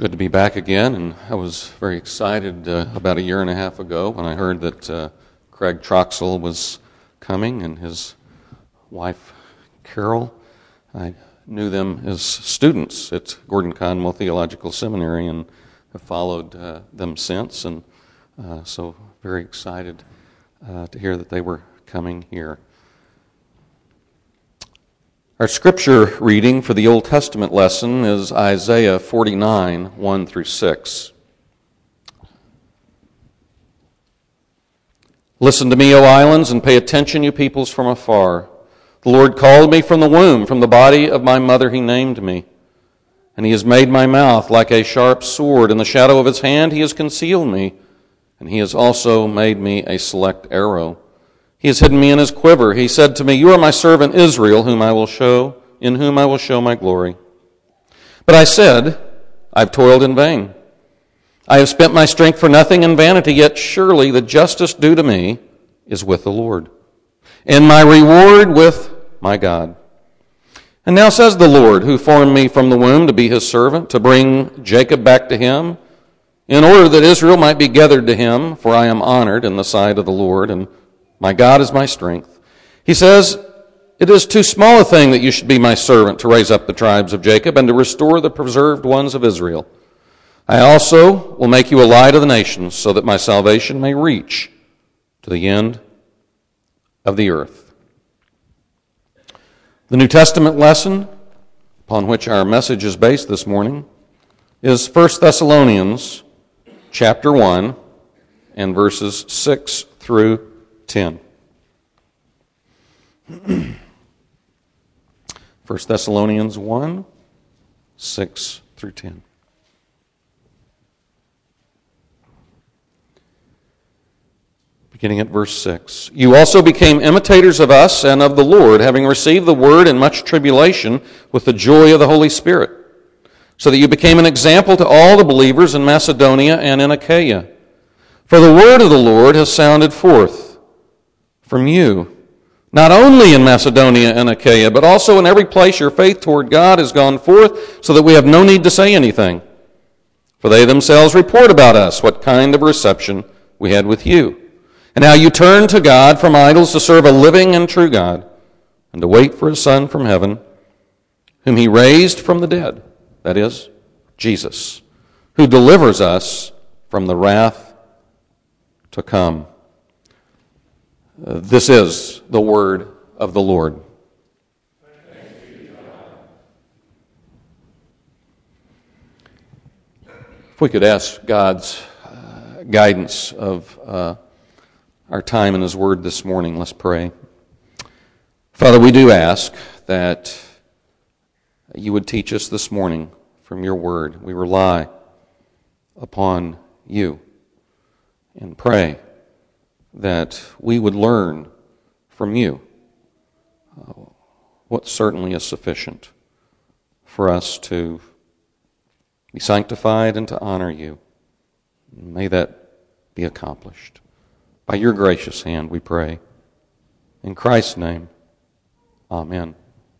Good to be back again, and I was very excited about a year and a half ago when I heard that Craig Troxell was coming and his wife Carol. I knew them as students at Gordon Conwell Theological Seminary and have followed them since, and so very excited to hear that they were coming here. Our scripture reading for the Old Testament lesson is Isaiah 49, 1 through 6. Listen to me, O islands, and pay attention, you peoples from afar. The Lord called me from the womb, from the body of my mother he named me. And he has made my mouth like a sharp sword. In the shadow of his hand he has concealed me, and he has also made me a select arrow. He has hidden me in his quiver. He said to me, you are my servant Israel, in whom I will show my glory. But I said, I've toiled in vain. I have spent my strength for nothing in vanity, yet surely the justice due to me is with the Lord, and my reward with my God. And now says the Lord, who formed me from the womb to be his servant, to bring Jacob back to him, in order that Israel might be gathered to him, for I am honored in the sight of the Lord, and my God is my strength. He says, it is too small a thing that you should be my servant to raise up the tribes of Jacob and to restore the preserved ones of Israel. I also will make you a light of the nations so that my salvation may reach to the end of the earth. The New Testament lesson upon which our message is based this morning is 1 Thessalonians chapter 1 and verses 6 through 10. 1 Thessalonians 1, 6 through 10. Beginning at verse 6. You also became imitators of us and of the Lord, having received the word in much tribulation with the joy of the Holy Spirit, so that you became an example to all the believers in Macedonia and in Achaia. For the word of the Lord has sounded forth from you, not only in Macedonia and Achaia, but also in every place your faith toward God has gone forth, so that we have no need to say anything. For they themselves report about us what kind of reception we had with you, and how you turned to God from idols to serve a living and true God, and to wait for his Son from heaven, whom he raised from the dead, that is, Jesus, who delivers us from the wrath to come. This is the word of the Lord. If we could ask God's guidance of our time in his word this morning, let's pray. Father, we do ask that you would teach us this morning from your word. We rely upon you and pray that we would learn from you what certainly is sufficient for us to be sanctified and to honor you. May that be accomplished. By your gracious hand we pray. In Christ's name, amen.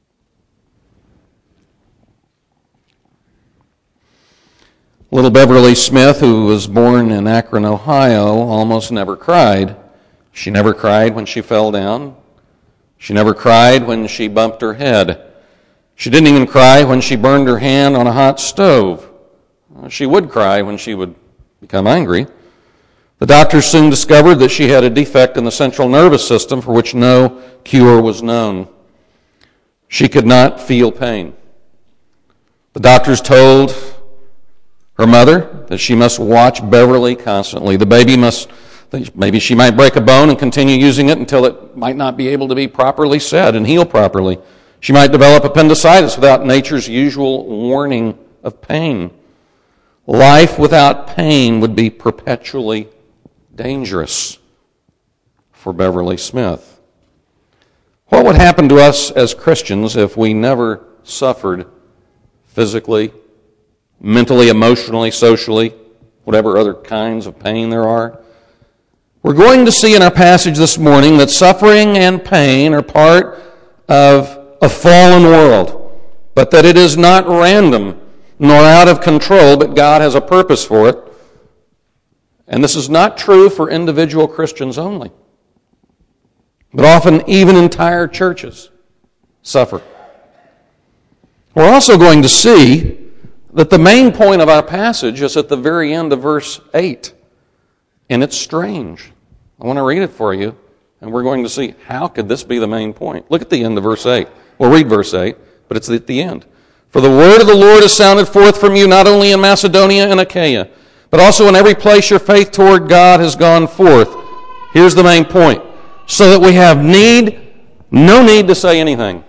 Little Beverly Smith, who was born in Akron, Ohio, almost never cried. She never cried when she fell down. She never cried when she bumped her head. She didn't even cry when she burned her hand on a hot stove. She would cry when she would become angry. The doctors soon discovered that she had a defect in the central nervous system for which no cure was known. She could not feel pain. The doctors told her mother that she must watch Beverly constantly. The baby maybe she might break a bone and continue using it until it might not be able to be properly set and heal properly. She might develop appendicitis without nature's usual warning of pain. Life without pain would be perpetually dangerous for Beverly Smith. What would happen to us as Christians if we never suffered physically, mentally, emotionally, socially, whatever other kinds of pain there are? We're going to see in our passage this morning that suffering and pain are part of a fallen world, but that it is not random. nor out of control, but God has a purpose for it. And this is not true for individual Christians only, but often even entire churches suffer. We're also going to see that the main point of our passage is at the very end of verse 8. And it's strange. I want to read it for you, and we're going to see how could this be the main point. Look at the end of verse 8. We'll read verse 8, but it's at the end. For the word of the Lord has sounded forth from you, not only in Macedonia and Achaia, but also in every place your faith toward God has gone forth. Here's the main point. So that we have no need to say anything.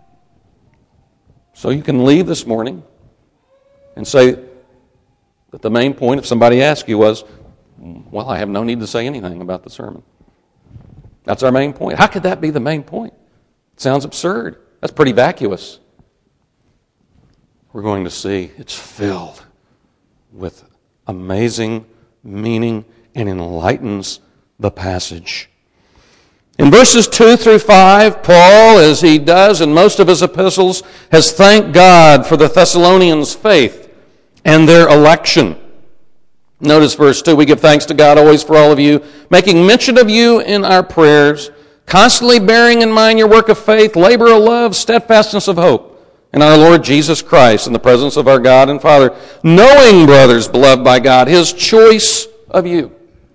So you can leave this morning and say that the main point, if somebody asks you, was, well, I have no need to say anything about the sermon. That's our main point. How could that be the main point? It sounds absurd. That's pretty vacuous. We're going to see it's filled with amazing meaning and enlightens the passage. In verses 2 through 5, Paul, as he does in most of his epistles, has thanked God for the Thessalonians' faith and their election. Notice verse 2, we give thanks to God always for all of you, making mention of you in our prayers, constantly bearing in mind your work of faith, labor of love, steadfastness of hope in our Lord Jesus Christ, in the presence of our God and Father, knowing, brothers, beloved by God, His choice of you.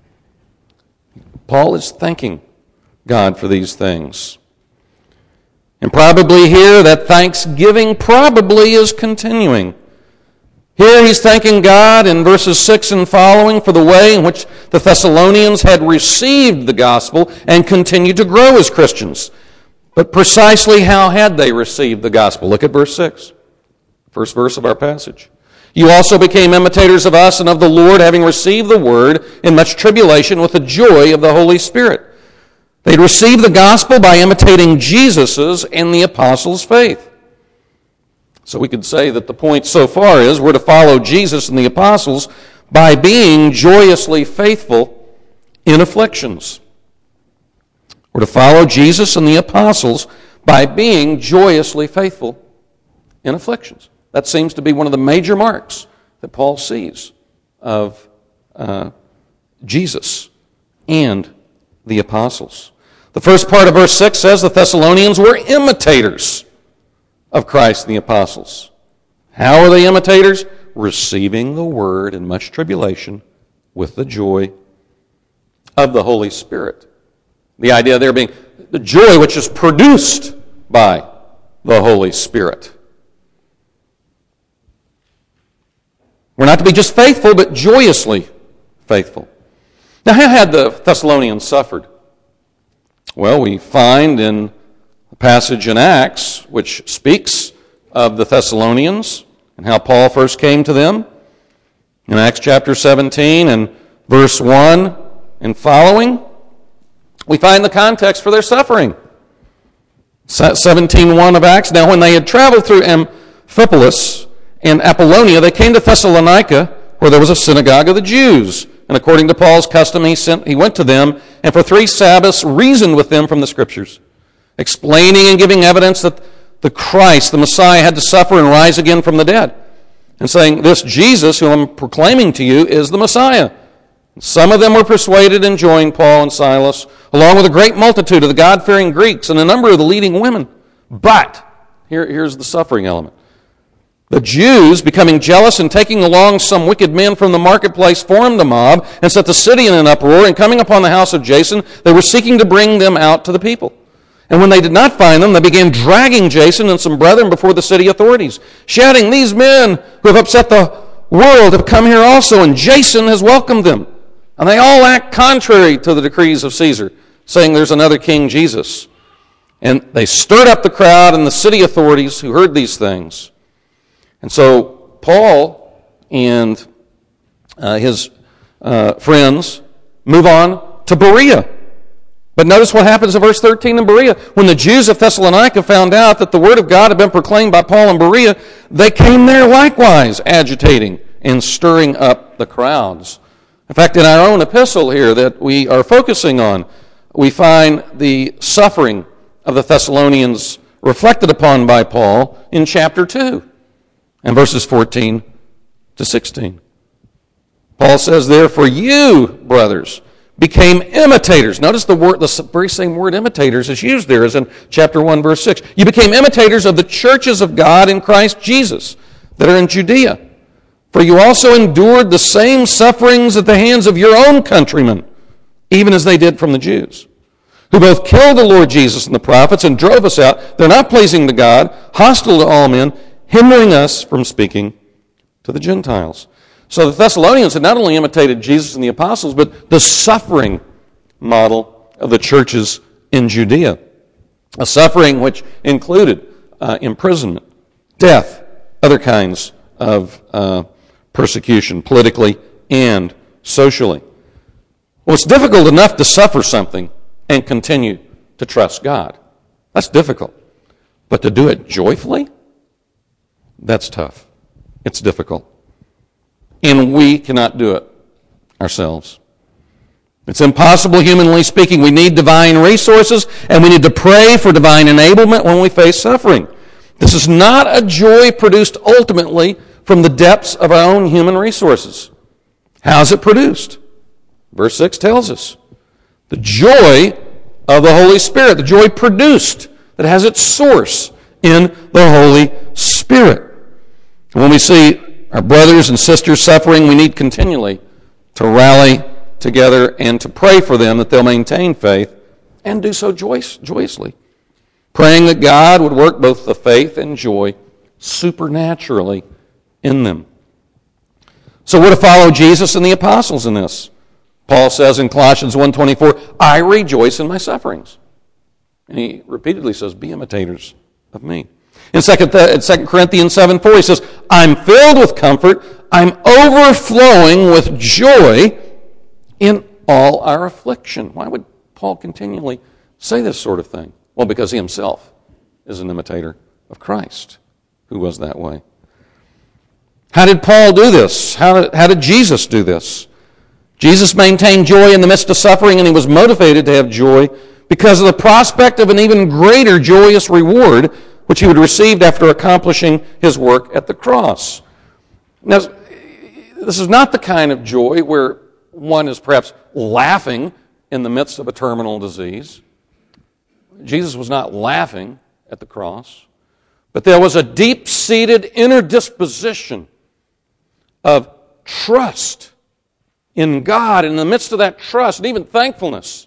Paul is thanking God for these things. And probably here, that thanksgiving probably is continuing. Here he's thanking God in verses 6 and following for the way in which the Thessalonians had received the gospel and continued to grow as Christians. But precisely how had they received the gospel? Look at verse 6, first verse of our passage. You also became imitators of us and of the Lord, having received the word in much tribulation with the joy of the Holy Spirit. They'd received the gospel by imitating Jesus's and the apostles' faith. So we could say that the point so far is we're to follow Jesus and the apostles by being joyously faithful in afflictions. We're to follow Jesus and the apostles by being joyously faithful in afflictions. That seems to be one of the major marks that Paul sees of Jesus and the apostles. The first part of verse 6 says the Thessalonians were imitators of Christ and the apostles. How are they imitators? Receiving the word in much tribulation with the joy of the Holy Spirit. The idea there being the joy which is produced by the Holy Spirit. We're not to be just faithful, but joyously faithful. Now, how had the Thessalonians suffered? Well, we find in the passage in Acts, which speaks of the Thessalonians and how Paul first came to them. In Acts chapter 17 and verse 1 and following, we find the context for their suffering. 17:1 of Acts, now when they had traveled through Amphipolis and Apollonia, they came to Thessalonica, where there was a synagogue of the Jews. And according to Paul's custom, he went to them, and for 3 Sabbaths reasoned with them from the Scriptures, explaining and giving evidence that the Christ, the Messiah, had to suffer and rise again from the dead, and saying, this Jesus, whom I'm proclaiming to you, is the Messiah. Some of them were persuaded and joined Paul and Silas, along with a great multitude of the God-fearing Greeks and a number of the leading women. But, here's the suffering element. The Jews, becoming jealous and taking along some wicked men from the marketplace, formed a mob and set the city in an uproar, and coming upon the house of Jason, they were seeking to bring them out to the people. And when they did not find them, they began dragging Jason and some brethren before the city authorities, shouting, these men who have upset the world have come here also, and Jason has welcomed them. And they all act contrary to the decrees of Caesar, saying there's another king, Jesus. And they stirred up the crowd and the city authorities who heard these things. And so Paul and his friends move on to Berea. But notice what happens in verse 13 in Berea. When the Jews of Thessalonica found out that the word of God had been proclaimed by Paul in Berea, they came there likewise, agitating and stirring up the crowds. In fact, in our own epistle here that we are focusing on, we find the suffering of the Thessalonians reflected upon by Paul in chapter 2. And verses 14 to 16. Paul says, therefore you, brothers, became imitators. Notice the very same word imitators is used there as in chapter 1, verse 6. You became imitators of the churches of God in Christ Jesus that are in Judea. For you also endured the same sufferings at the hands of your own countrymen, even as they did from the Jews, who both killed the Lord Jesus and the prophets and drove us out. They're not pleasing to God, hostile to all men, hindering us from speaking to the Gentiles. So the Thessalonians had not only imitated Jesus and the apostles, but the suffering model of the churches in Judea. A suffering which included imprisonment, death, other kinds of persecution, politically and socially. Well, it's difficult enough to suffer something and continue to trust God. That's difficult. But to do it joyfully, that's tough. It's difficult. And we cannot do it ourselves. It's impossible, humanly speaking. We need divine resources, and we need to pray for divine enablement when we face suffering. This is not a joy produced ultimately from the depths of our own human resources. How is it produced? Verse 6 tells us. The joy of the Holy Spirit, the joy produced that has its source in the Holy Spirit. When we see our brothers and sisters suffering, we need continually to rally together and to pray for them that they'll maintain faith and do so joyously, praying that God would work both the faith and joy supernaturally in them. So we're to follow Jesus and the apostles in this. Paul says in Colossians 1:24, I rejoice in my sufferings. And he repeatedly says, be imitators of me. In 2 Corinthians 7:4, he says, I'm filled with comfort, I'm overflowing with joy in all our affliction. Why would Paul continually say this sort of thing? Well, because he himself is an imitator of Christ, who was that way. How did Paul do this? How did Jesus do this? Jesus maintained joy in the midst of suffering, and he was motivated to have joy because of the prospect of an even greater joyous reward which he would receive after accomplishing his work at the cross. Now, this is not the kind of joy where one is perhaps laughing in the midst of a terminal disease. Jesus was not laughing at the cross, but there was a deep-seated inner disposition of trust in God. In the midst of that trust and even thankfulness,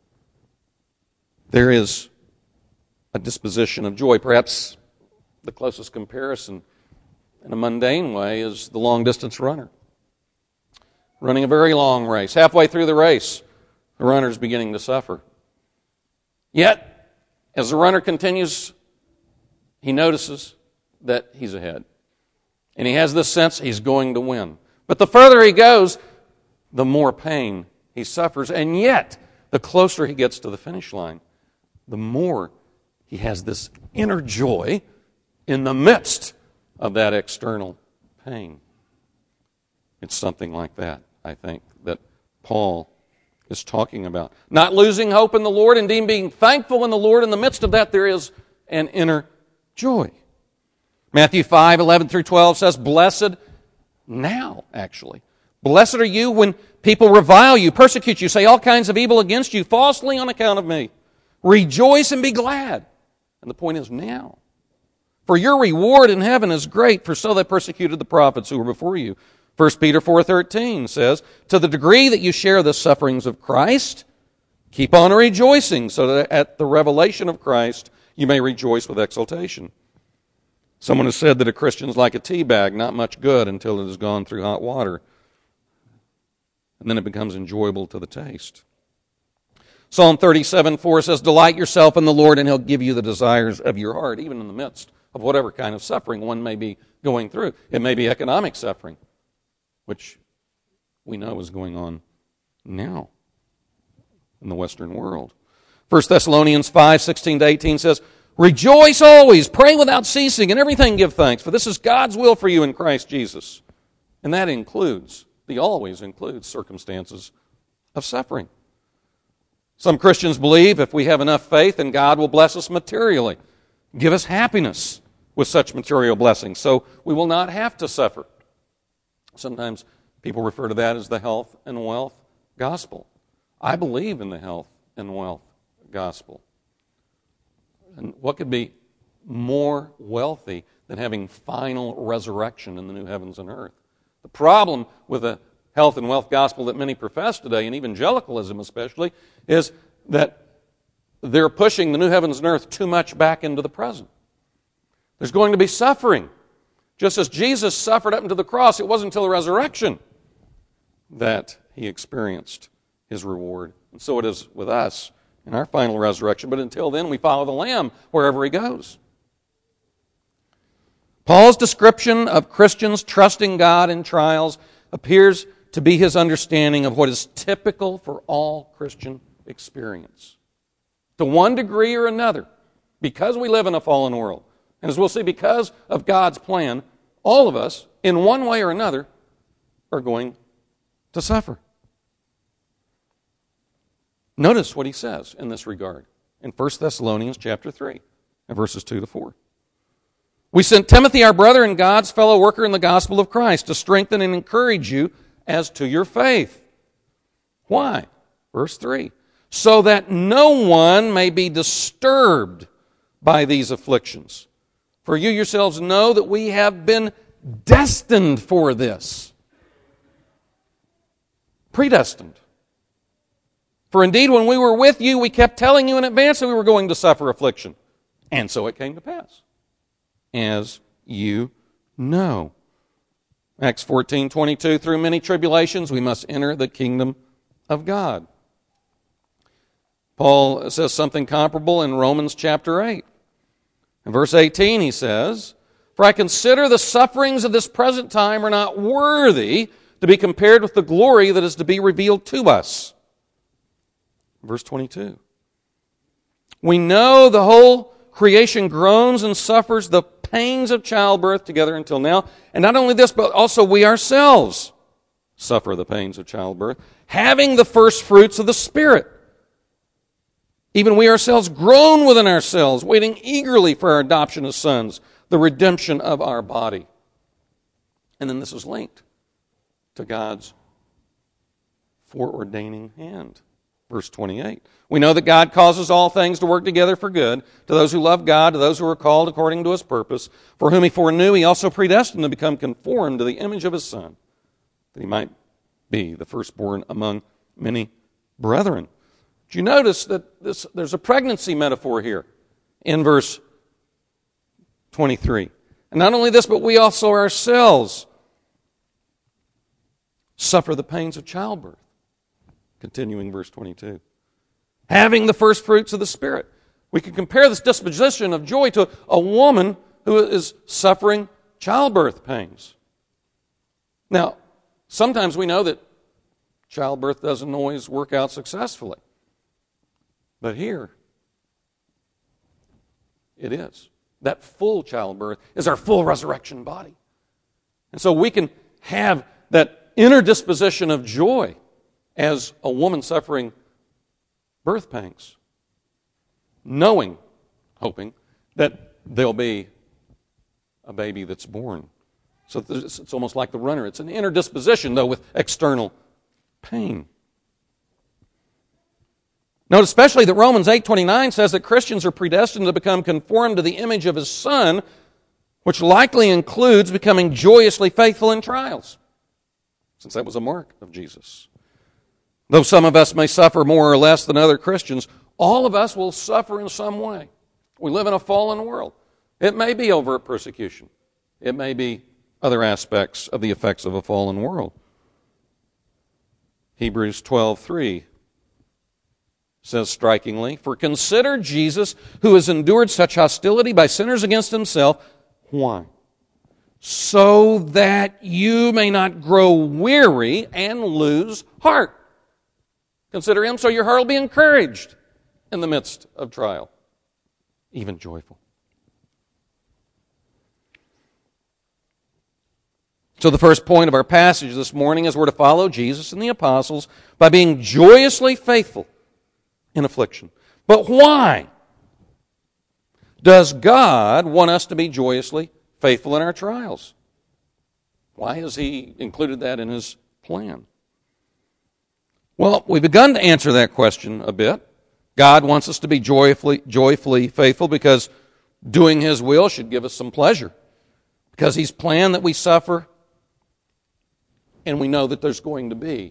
there is a disposition of joy. Perhaps the closest comparison in a mundane way is the long-distance runner. Running a very long race. Halfway through the race, the runner is beginning to suffer. Yet, as the runner continues, he notices that he's ahead. And he has this sense he's going to win. But the further he goes, the more pain he suffers. And yet, the closer he gets to the finish line, the more he has this inner joy in the midst of that external pain. It's something like that, I think, that Paul is talking about. Not losing hope in the Lord, indeed being thankful in the Lord. In the midst of that, there is an inner joy. Matthew 5:11 through 12 says, blessed are you when people revile you, persecute you, say all kinds of evil against you, falsely on account of me. Rejoice and be glad. And the point is now. For your reward in heaven is great, for so they persecuted the prophets who were before you. 1 Peter 4:13 says, to the degree that you share the sufferings of Christ, keep on rejoicing, so that at the revelation of Christ you may rejoice with exultation. Someone has said that a Christian is like a tea bag, not much good until it has gone through hot water. And then it becomes enjoyable to the taste. Psalm 37:4 says, delight yourself in the Lord, and He'll give you the desires of your heart, even in the midst of whatever kind of suffering one may be going through. It may be economic suffering, which we know is going on now in the Western world. 1 Thessalonians 5:16-18 says, rejoice always, pray without ceasing, and everything give thanks, for this is God's will for you in Christ Jesus. And that always includes circumstances of suffering. Some Christians believe if we have enough faith, then God will bless us materially, give us happiness with such material blessings, so we will not have to suffer. Sometimes people refer to that as the health and wealth gospel. I believe in the health and wealth gospel. And what could be more wealthy than having final resurrection in the new heavens and earth? The problem with the health and wealth gospel that many profess today, and evangelicalism especially, is that they're pushing the new heavens and earth too much back into the present. There's going to be suffering. Just as Jesus suffered up into the cross, it wasn't until the resurrection that he experienced his reward. And so it is with us in our final resurrection. But until then, we follow the Lamb wherever he goes. Paul's description of Christians trusting God in trials appears to be his understanding of what is typical for all Christian experience. To one degree or another, because we live in a fallen world, and as we'll see, because of God's plan, all of us, in one way or another, are going to suffer. Notice what he says in this regard in 1 Thessalonians chapter 3, and verses 2 to 4. We sent Timothy, our brother and God's fellow worker in the gospel of Christ, to strengthen and encourage you as to your faith. Why? Verse 3. So that no one may be disturbed by these afflictions. For you yourselves know that we have been destined for this. Predestined. For indeed, when we were with you, we kept telling you in advance that we were going to suffer affliction. And so it came to pass, as you know. Acts 14:22, through many tribulations we must enter the kingdom of God. Paul says something comparable in Romans chapter 8. In verse 18 he says, for I consider the sufferings of this present time are not worthy to be compared with the glory that is to be revealed to us. Verse 22. We know the whole creation groans and suffers the pains of childbirth together until now. And not only this, but also we ourselves suffer the pains of childbirth, having the first fruits of the Spirit. Even we ourselves groan within ourselves, waiting eagerly for our adoption as sons, the redemption of our body. And then this is linked to God's foreordaining hand. Verse 28. We know that God causes all things to work together for good, to those who love God, to those who are called according to his purpose, for whom he foreknew, he also predestined to become conformed to the image of his Son, that he might be the firstborn among many brethren. Do you notice that there's a pregnancy metaphor here in verse 23? And not only this, but we also ourselves suffer the pains of childbirth. Continuing verse 22. Having the first fruits of the Spirit. We can compare this disposition of joy to a woman who is suffering childbirth pains. Now, sometimes we know that childbirth doesn't always work out successfully. But here, it is. That full childbirth is our full resurrection body. And so we can have that inner disposition of joy as a woman suffering birth pangs, knowing, hoping, that there'll be a baby that's born. So it's almost like the runner. It's an inner disposition, though, with external pain. Note especially that Romans 8:29 says that Christians are predestined to become conformed to the image of his Son, which likely includes becoming joyously faithful in trials, since that was a mark of Jesus. Though some of us may suffer more or less than other Christians, all of us will suffer in some way. We live in a fallen world. It may be overt persecution. It may be other aspects of the effects of a fallen world. Hebrews 12:3 says strikingly, for consider Jesus, who has endured such hostility by sinners against himself. Why? So that you may not grow weary and lose heart. Consider him so your heart will be encouraged in the midst of trial, even joyful. So the first point of our passage this morning is we're to follow Jesus and the apostles by being joyously faithful in affliction. But why does God want us to be joyously faithful in our trials? Why has He included that in His plan? Well, we've begun to answer that question a bit. God wants us to be joyfully faithful because doing His will should give us some pleasure. Because He's planned that we suffer, and we know that there's going to be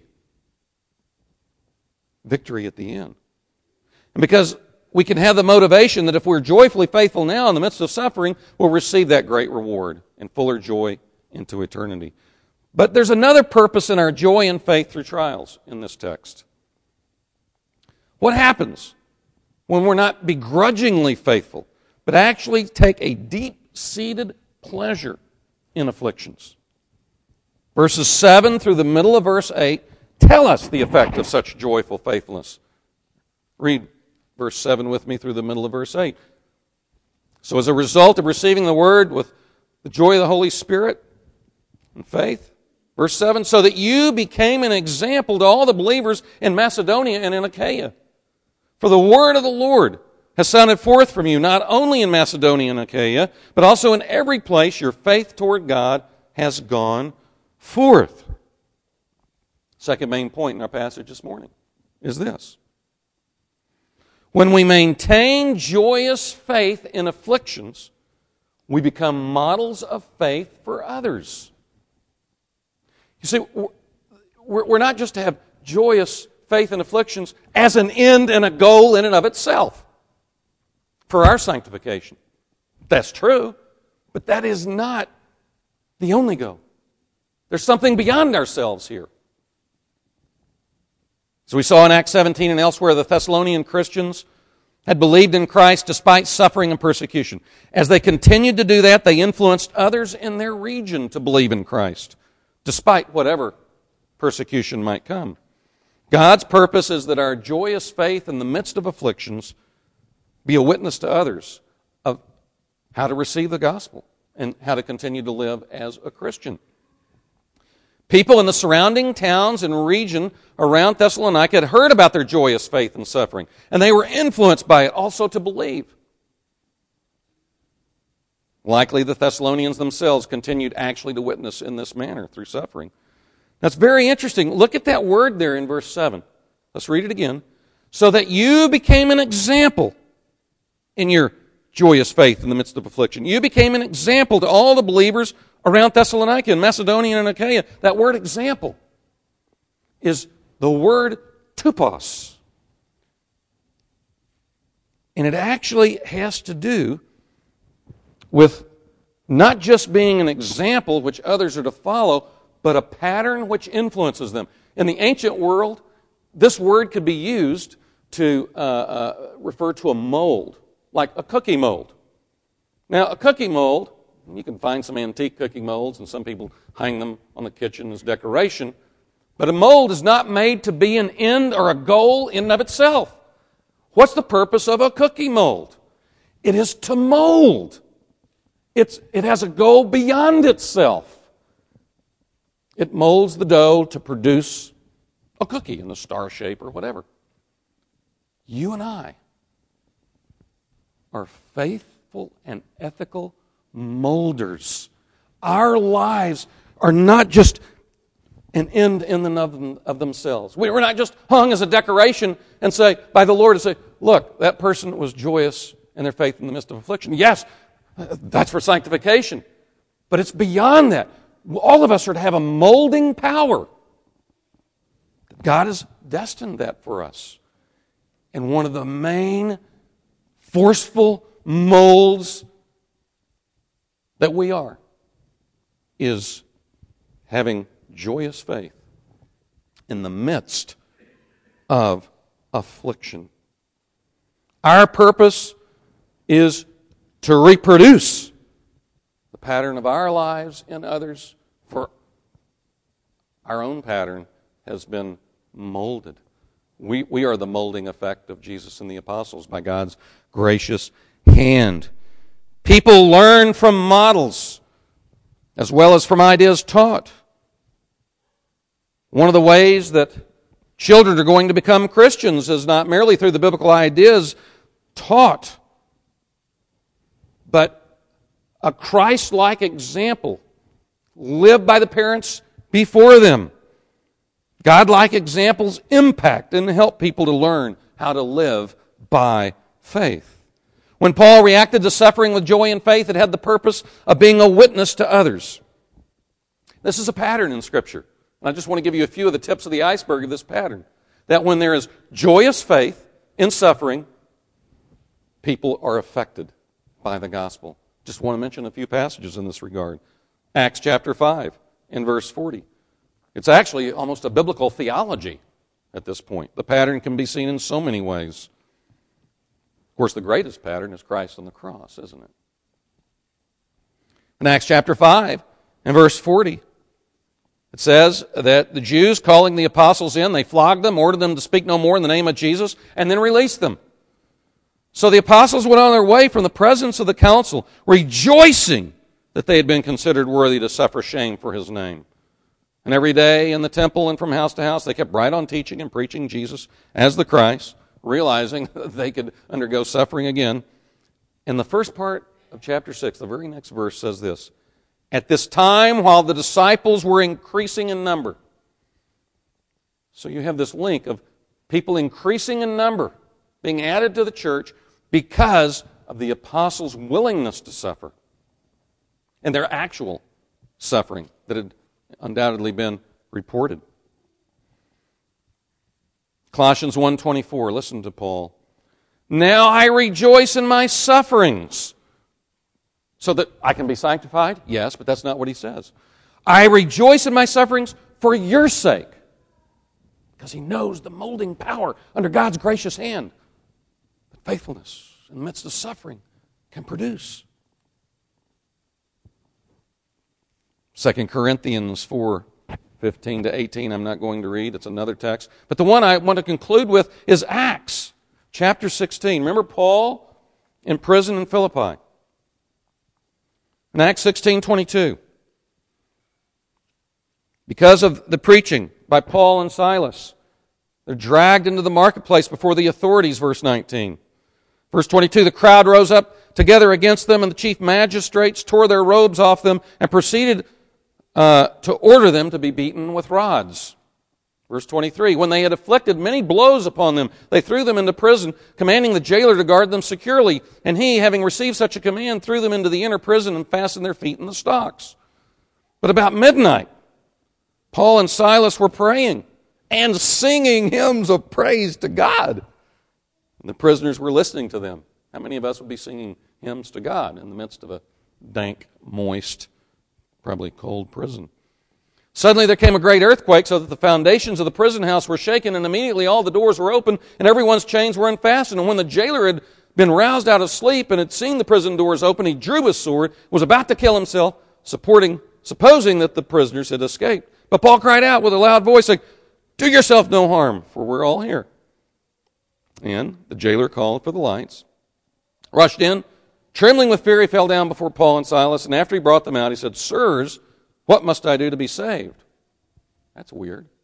victory at the end. And because we can have the motivation that if we're joyfully faithful now in the midst of suffering, we'll receive that great reward and fuller joy into eternity. But there's another purpose in our joy and faith through trials in this text. What happens when we're not begrudgingly faithful, but actually take a deep-seated pleasure in afflictions? Verses 7 through the middle of verse 8 tell us the effect of such joyful faithfulness. Read verse 7 with me through the middle of verse 8. So as a result of receiving the Word with the joy of the Holy Spirit and faith, verse 7, so that you became an example to all the believers in Macedonia and in Achaia. For the word of the Lord has sounded forth from you, not only in Macedonia and Achaia, but also in every place your faith toward God has gone forth. Second main point in our passage this morning is this. When we maintain joyous faith in afflictions, we become models of faith for others. You see, we're not just to have joyous faith in afflictions as an end and a goal in and of itself for our sanctification. That's true, but that is not the only goal. There's something beyond ourselves here. So we saw in Acts 17 and elsewhere the Thessalonian Christians had believed in Christ despite suffering and persecution. As they continued to do that, they influenced others in their region to believe in Christ, despite whatever persecution might come. God's purpose is that our joyous faith in the midst of afflictions be a witness to others of how to receive the gospel and how to continue to live as a Christian. People in the surrounding towns and region around Thessalonica had heard about their joyous faith in suffering, and they were influenced by it also to believe. Likely the Thessalonians themselves continued actually to witness in this manner through suffering. That's very interesting. Look at that word there in verse 7. Let's read it again. So that you became an example in your joyous faith in the midst of affliction. You became an example to all the believers around Thessalonica and Macedonia and Achaia. That word example is the word tupos. And it actually has to do with not just being an example which others are to follow, but a pattern which influences them. In the ancient world, this word could be used to refer to a mold, like a cookie mold. Now, a cookie mold, you can find some antique cookie molds, and some people hang them on the kitchen as decoration. But a mold is not made to be an end or a goal in and of itself. What's the purpose of a cookie mold? It is to mold. It has a goal beyond itself. It molds the dough to produce a cookie in a star shape or whatever. You and I are faithful and ethical molders. Our lives are not just an end in and of themselves. We're not just hung as a decoration and say, by the Lord, to say, look, that person was joyous in their faith in the midst of affliction. Yes, that's for sanctification. But it's beyond that. All of us are to have a molding power. God has destined that for us. And one of the main forceful molds that we are is having joyous faith in the midst of affliction. Our purpose is to reproduce the pattern of our lives in others, for our own pattern has been molded. We are the molding effect of Jesus and the apostles by God's gracious hand. People learn from models as well as from ideas taught. One of the ways that children are going to become Christians is not merely through the biblical ideas taught, but a Christ-like example lived by the parents before them. God-like examples impact and help people to learn how to live by faith. When Paul reacted to suffering with joy and faith, it had the purpose of being a witness to others. This is a pattern in Scripture. And I just want to give you a few of the tips of the iceberg of this pattern. That when there is joyous faith in suffering, people are affected by the gospel. Just want to mention a few passages in this regard. Acts chapter 5 and verse 40. It's actually almost a biblical theology at this point. The pattern can be seen in so many ways. Of course, the greatest pattern is Christ on the cross, isn't it? In Acts chapter 5 and verse 40, it says that the Jews, calling the apostles in, they flogged them, ordered them to speak no more in the name of Jesus, and then released them. So the apostles went on their way from the presence of the council, rejoicing that they had been considered worthy to suffer shame for his name. And every day in the temple and from house to house, they kept right on teaching and preaching Jesus as the Christ, realizing that they could undergo suffering again. In the first part of chapter 6, the very next verse says this: at this time, while the disciples were increasing in number. So you have this link of people increasing in number, being added to the church because of the apostles' willingness to suffer and their actual suffering that had undoubtedly been reported. Colossians 1:24, listen to Paul. Now I rejoice in my sufferings, so that I can be sanctified? Yes, but that's not what he says. I rejoice in my sufferings for your sake, because he knows the molding power under God's gracious hand that faithfulness in the midst of suffering can produce. 2 Corinthians 4:15-18, I'm not going to read. It's another text. But the one I want to conclude with is Acts chapter 16. Remember Paul in prison in Philippi? In Acts 16:22, because of the preaching by Paul and Silas, they're dragged into the marketplace before the authorities, verse 19. Verse 22, the crowd rose up together against them, and the chief magistrates tore their robes off them and proceeded to order them to be beaten with rods. Verse 23, when they had inflicted many blows upon them, they threw them into prison, commanding the jailer to guard them securely. And he, having received such a command, threw them into the inner prison and fastened their feet in the stocks. But about midnight, Paul and Silas were praying and singing hymns of praise to God. And the prisoners were listening to them. How many of us would be singing hymns to God in the midst of a dank, moist, probably cold prison? Suddenly there came a great earthquake, so that the foundations of the prison house were shaken, and immediately all the doors were open, and everyone's chains were unfastened. And when the jailer had been roused out of sleep and had seen the prison doors open, he drew his sword, was about to kill himself, supposing that the prisoners had escaped. But Paul cried out with a loud voice, saying, do yourself no harm, for we're all here. And the jailer called for the lights, rushed in, trembling with fear, he fell down before Paul and Silas, and after he brought them out, he said, sirs, what must I do to be saved? That's weird. And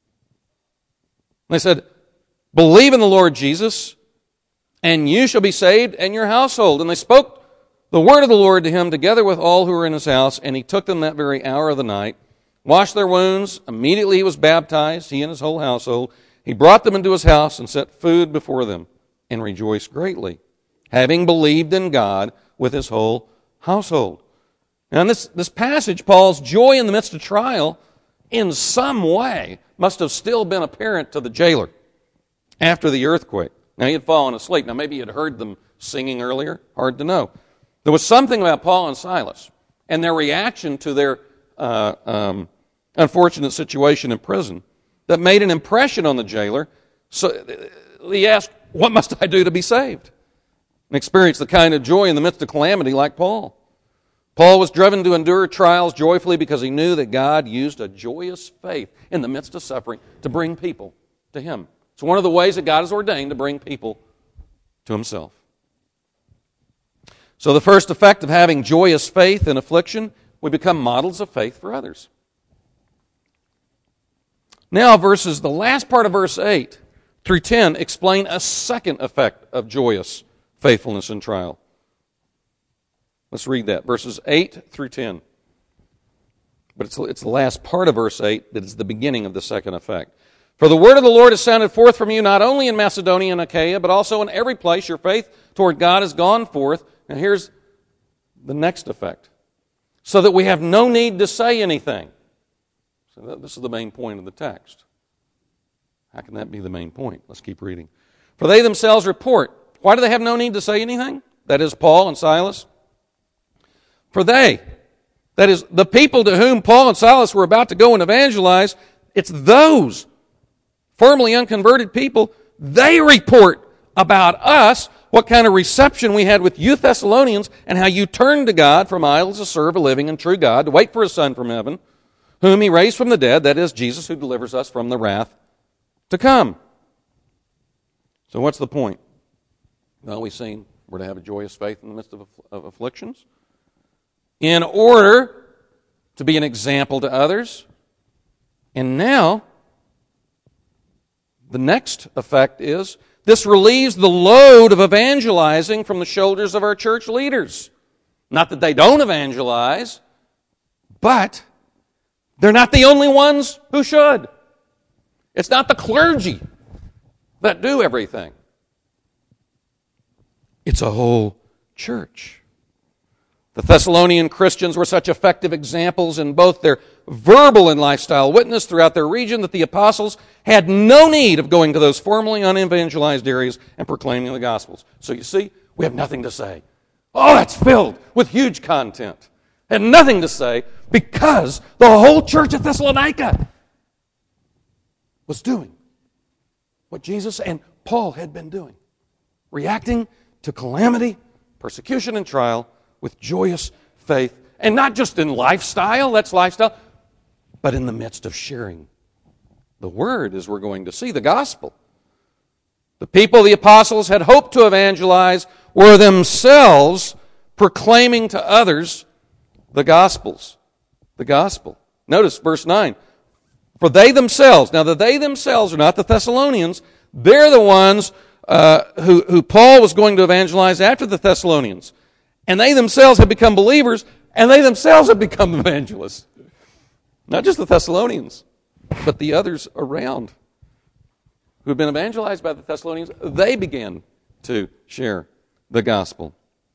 they said, believe in the Lord Jesus, and you shall be saved and your household. And they spoke the word of the Lord to him together with all who were in his house, and he took them that very hour of the night, washed their wounds. Immediately he was baptized, he and his whole household. He brought them into his house and set food before them, and rejoiced greatly, having believed in God with his whole household. Now in this passage, Paul's joy in the midst of trial, in some way, must have still been apparent to the jailer after the earthquake. Now he had fallen asleep. Now maybe he had heard them singing earlier. Hard to know. There was something about Paul and Silas and their reaction to their unfortunate situation in prison that made an impression on the jailer. So he asked, what must I do to be saved? And experienced the kind of joy in the midst of calamity like Paul. Paul was driven to endure trials joyfully because he knew that God used a joyous faith in the midst of suffering to bring people to him. It's one of the ways that God has ordained to bring people to himself. So the first effect of having joyous faith in affliction, we become models of faith for others. Now the last part of verse 8 through 10 explain a second effect of joyous faithfulness in trial. Let's read that, verses 8 through 10. But it's the last part of verse 8 that is the beginning of the second effect. For the word of the Lord has sounded forth from you, not only in Macedonia and Achaia, but also in every place your faith toward God has gone forth. And here's the next effect. So that we have no need to say anything. So this is the main point of the text. How can that be the main point? Let's keep reading. For they themselves report. Why do they have no need to say anything? That is Paul and Silas. For they, that is the people to whom Paul and Silas were about to go and evangelize, it's those formerly unconverted people, they report about us what kind of reception we had with you Thessalonians and how you turned to God from idols to serve a living and true God, to wait for a Son from heaven, whom He raised from the dead, that is Jesus, who delivers us from the wrath to come. So what's the point? Well, we've seen we're to have a joyous faith in the midst of afflictions, in order to be an example to others. And now, the next effect is this relieves the load of evangelizing from the shoulders of our church leaders. Not that they don't evangelize, but they're not the only ones who should. It's not the clergy that do everything. It's a whole church. The Thessalonian Christians were such effective examples in both their verbal and lifestyle witness throughout their region that the apostles had no need of going to those formerly unevangelized areas and proclaiming the Gospels. So you see, we have nothing to say. Oh, that's filled with huge content. And nothing to say because the whole church at Thessalonica was doing what Jesus and Paul had been doing. Reacting to calamity, persecution, and trial with joyous faith. And not just in lifestyle, that's lifestyle, but in the midst of sharing the Word, as we're going to see, the gospel. The people the apostles had hoped to evangelize were themselves proclaiming to others the gospels. The gospel. Notice verse 9. For they themselves, now the they themselves are not the Thessalonians, they're the ones who Paul was going to evangelize after the Thessalonians. And they themselves have become believers, and they themselves have become evangelists. Not just the Thessalonians, but the others around who had been evangelized by the Thessalonians, they began to share the gospel.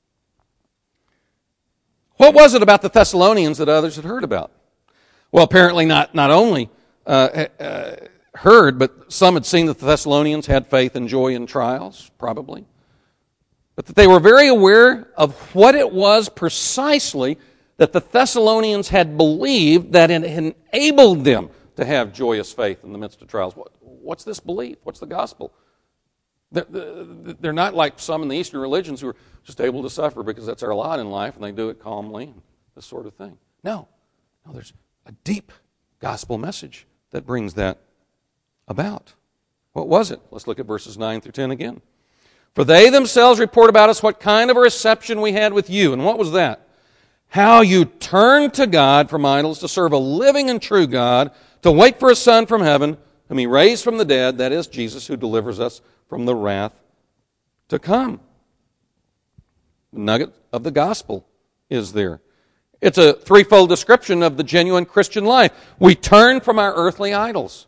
What was it about the Thessalonians that others had heard about? Well, apparently not only heard, but some had seen that the Thessalonians had faith and joy in trials, probably. But that they were very aware of what it was precisely that the Thessalonians had believed that it enabled them to have joyous faith in the midst of trials. What's this belief? What's the gospel? They're not like some in the Eastern religions who are just able to suffer because that's our lot in life and they do it calmly and this sort of thing. No, there's a deep gospel message that brings that about. What was it? Let's look at verses 9 through 10 again. For they themselves report about us what kind of a reception we had with you. And what was that? How you turned to God from idols to serve a living and true God, to wait for a Son from heaven, whom He raised from the dead, that is Jesus, who delivers us from the wrath to come. The nugget of the gospel is there. It's a threefold description of the genuine Christian life. We turn from our earthly idols.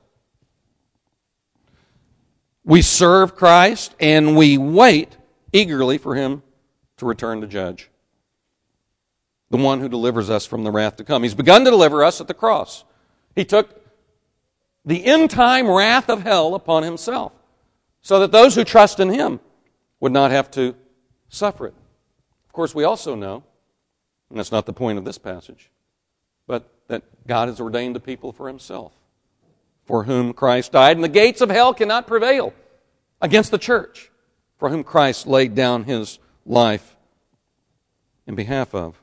We serve Christ, and we wait eagerly for Him to return to judge. The one who delivers us from the wrath to come. He's begun to deliver us at the cross. He took the end-time wrath of hell upon Himself so that those who trust in Him would not have to suffer it. Of course, we also know, and that's not the point of this passage, but that God has ordained a people for Himself, for whom Christ died, and the gates of hell cannot prevail against the church, for whom Christ laid down His life in behalf of.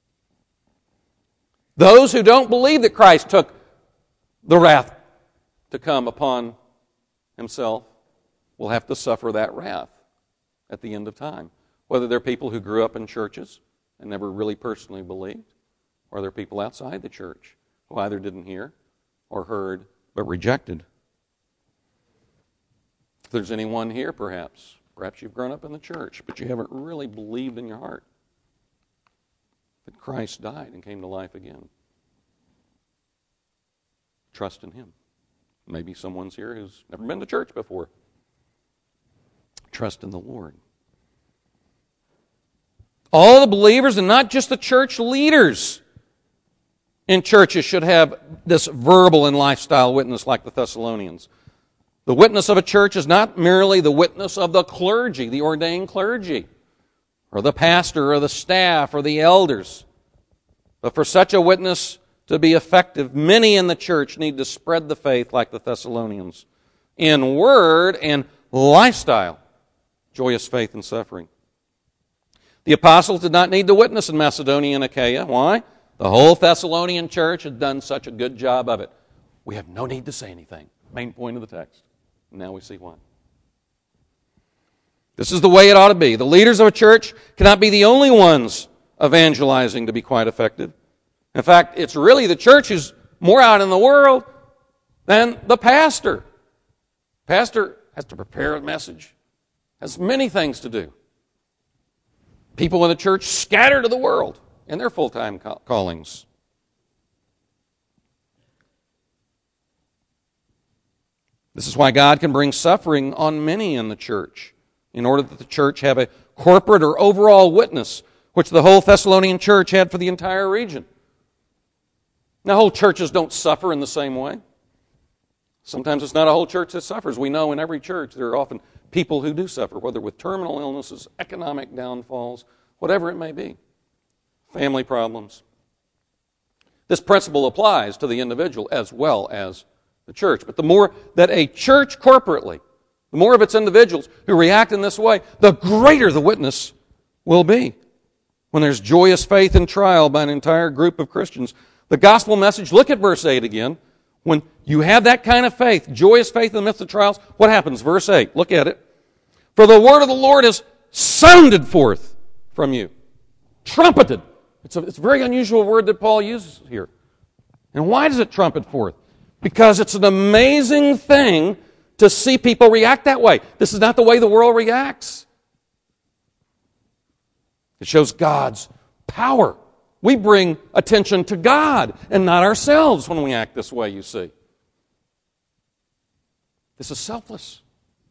Those who don't believe that Christ took the wrath to come upon Himself will have to suffer that wrath at the end of time. Whether they're people who grew up in churches and never really personally believed, or they're people outside the church who either didn't hear or heard but rejected. If there's anyone here, perhaps you've grown up in the church, but you haven't really believed in your heart that Christ died and came to life again. Trust in Him. Maybe someone's here who's never been to church before. Trust in the Lord. All the believers, and not just the church leaders in churches, should have this verbal and lifestyle witness like the Thessalonians. The witness of a church is not merely the witness of the clergy, the ordained clergy, or the pastor, or the staff, or the elders. But for such a witness to be effective, many in the church need to spread the faith like the Thessalonians, in word and lifestyle, joyous faith in suffering. The apostles did not need to witness in Macedonia and Achaia. Why? The whole Thessalonian church had done such a good job of it. We have no need to say anything. Main point of the text. Now we see why. This is the way it ought to be. The leaders of a church cannot be the only ones evangelizing to be quite effective. In fact, it's really the church who's more out in the world than the pastor. Pastor has to prepare a message, has many things to do. People in the church scatter to the world in their full-time callings. This is why God can bring suffering on many in the church, in order that the church have a corporate or overall witness, which the whole Thessalonian church had for the entire region. Now, whole churches don't suffer in the same way. Sometimes it's not a whole church that suffers. We know in every church there are often people who do suffer, whether with terminal illnesses, economic downfalls, whatever it may be, family problems. This principle applies to the individual as well as the church. But the more that a church corporately, the more of its individuals who react in this way, the greater the witness will be. When there's joyous faith in trial by an entire group of Christians, the gospel message, look at verse 8 again. When you have that kind of faith, joyous faith in the midst of trials, what happens? Verse 8, look at it. For the word of the Lord is sounded forth from you. Trumpeted. It's a very unusual word that Paul uses here. And why does it trumpet forth? Because it's an amazing thing to see people react that way. This is not the way the world reacts. It shows God's power. We bring attention to God and not ourselves when we act this way, you see. This is selfless.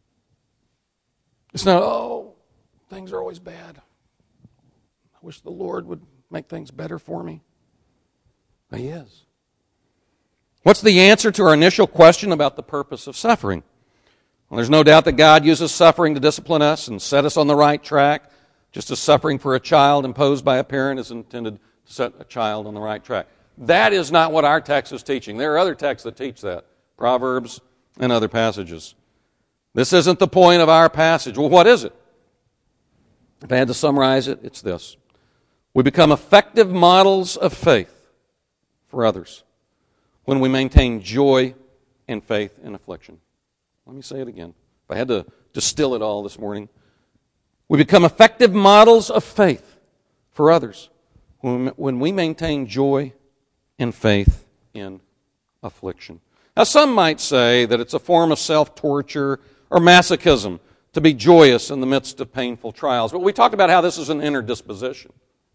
It's not, oh, things are always bad. I wish the Lord would make things better for me. But He is. What's the answer to our initial question about the purpose of suffering? Well, there's no doubt that God uses suffering to discipline us and set us on the right track, just as suffering for a child imposed by a parent is intended to set a child on the right track. That is not what our text is teaching. There are other texts that teach that, Proverbs and other passages. This isn't the point of our passage. Well, what is it? If I had to summarize it, it's this. We become effective models of faith for others when we maintain joy and faith in affliction. Let me say it again. If I had to distill it all this morning, we become effective models of faith for others when we maintain joy and faith in affliction. Now, some might say that it's a form of self-torture or masochism to be joyous in the midst of painful trials. But we talked about how this is an inner disposition,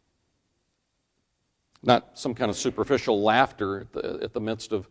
not some kind of superficial laughter at the midst of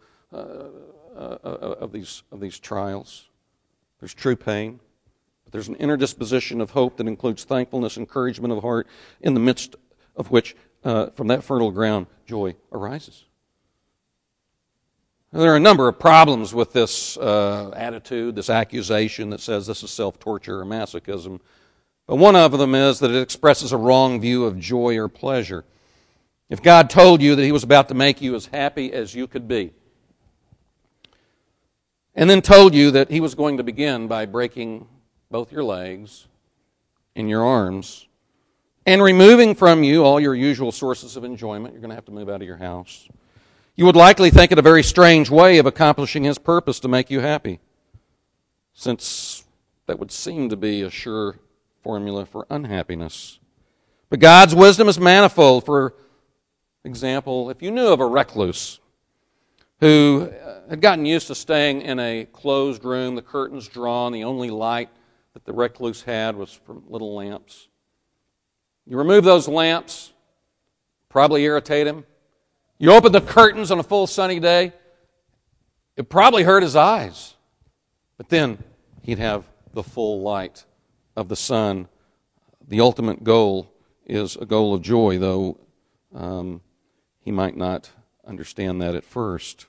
these trials. There's true pain. But there's an inner disposition of hope that includes thankfulness, encouragement of heart, in the midst of which, from that fertile ground, joy arises. There are a number of problems with this attitude, this accusation that says this is self-torture or masochism. But one of them is that it expresses a wrong view of joy or pleasure. If God told you that He was about to make you as happy as you could be, and then told you that He was going to begin by breaking both your legs and your arms, and removing from you all your usual sources of enjoyment, you're going to have to move out of your house, you would likely think it a very strange way of accomplishing His purpose to make you happy, since that would seem to be a sure formula for unhappiness. But God's wisdom is manifold. For example, if you knew of a recluse who had gotten used to staying in a closed room, the curtains drawn, the only light that the recluse had was from little lamps. You remove those lamps, probably irritate him. You open the curtains on a full sunny day, It probably hurt his eyes. But then he'd have the full light of the sun. The ultimate goal is a goal of joy, though he might not understand that at first.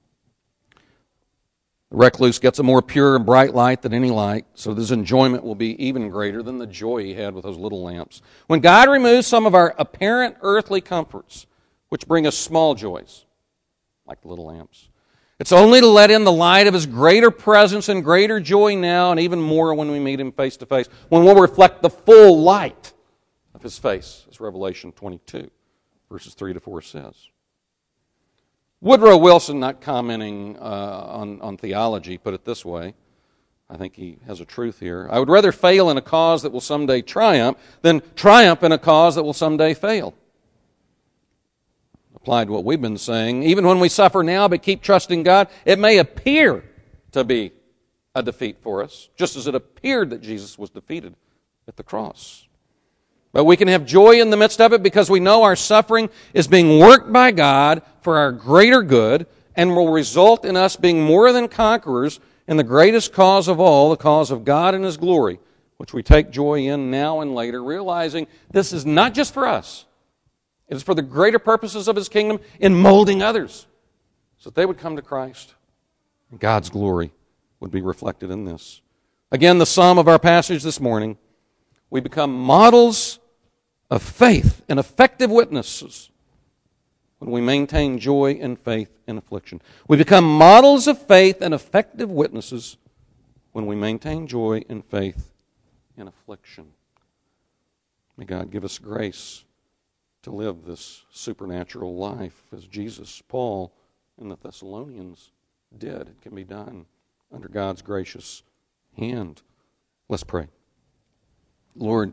The recluse gets a more pure and bright light than any light, so his enjoyment will be even greater than the joy he had with those little lamps. When God removes some of our apparent earthly comforts, which bring us small joys, like the little lamps, it's only to let in the light of His greater presence and greater joy now, and even more when we meet Him face to face, when we'll reflect the full light of His face, as Revelation 22, verses 3 to 4 says. Woodrow Wilson, not commenting on theology, put it this way. I think he has a truth here. I would rather fail in a cause that will someday triumph than triumph in a cause that will someday fail. Applied to what we've been saying. Even when we suffer now but keep trusting God, it may appear to be a defeat for us, just as it appeared that Jesus was defeated at the cross. But we can have joy in the midst of it because we know our suffering is being worked by God for our greater good and will result in us being more than conquerors in the greatest cause of all, the cause of God and His glory, which we take joy in now and later, realizing this is not just for us. It is for the greater purposes of His kingdom in molding others so that they would come to Christ and God's glory would be reflected in this. Again, the sum of our passage this morning, we become models of faith and effective witnesses when we maintain joy and faith in affliction. We become models of faith and effective witnesses when we maintain joy and faith in affliction. May God give us grace to live this supernatural life as Jesus, Paul, and the Thessalonians did. It can be done under God's gracious hand. Let's pray. Lord,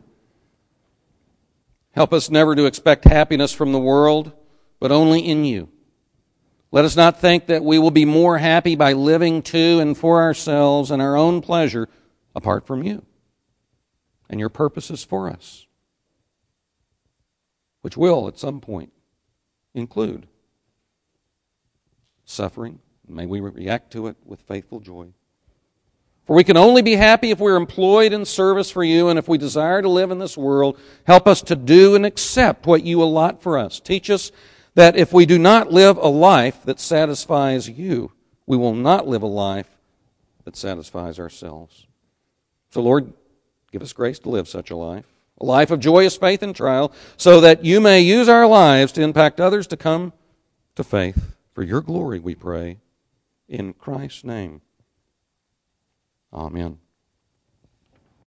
help us never to expect happiness from the world, but only in You. Let us not think that we will be more happy by living to and for ourselves and our own pleasure apart from You and Your purposes for us, which will at some point include suffering. May we react to it with faithful joy. For we can only be happy if we're employed in service for You, and if we desire to live in this world, help us to do and accept what You allot for us. Teach us that if we do not live a life that satisfies You, we will not live a life that satisfies ourselves. So, Lord, give us grace to live such a life of joyous faith and trial, so that You may use our lives to impact others to come to faith. For Your glory, we pray, in Christ's name. Amen.